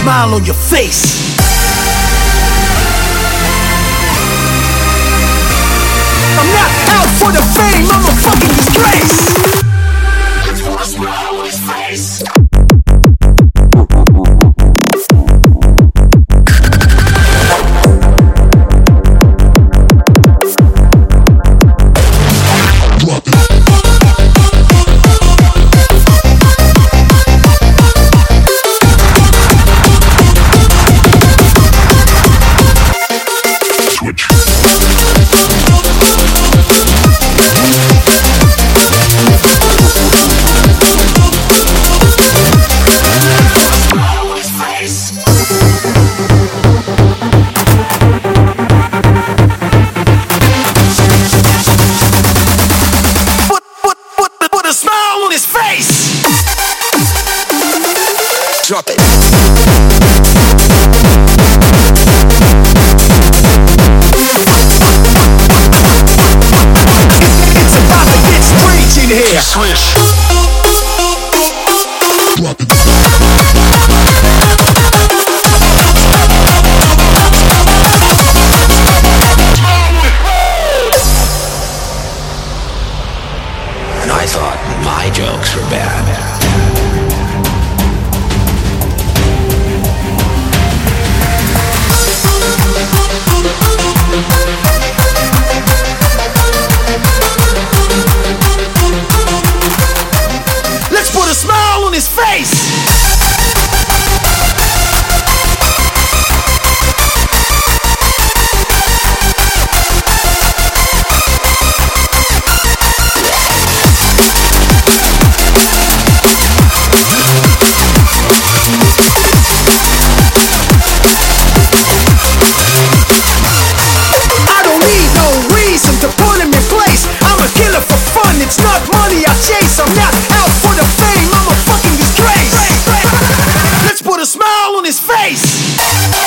smile on your face. I'm not out for the fame, I'm a fucking disgrace. Let's put a smile on his face. Drop it. It's about to get strange in here. Swish. Drop it. And I thought my jokes were bad. Let's put a smile on his face. I don't need no reason to put him in place. I'm a killer for fun, it's not money I chase. I'm not out for the fame, I'm a fucking disgrace. Let's put a smile on his face.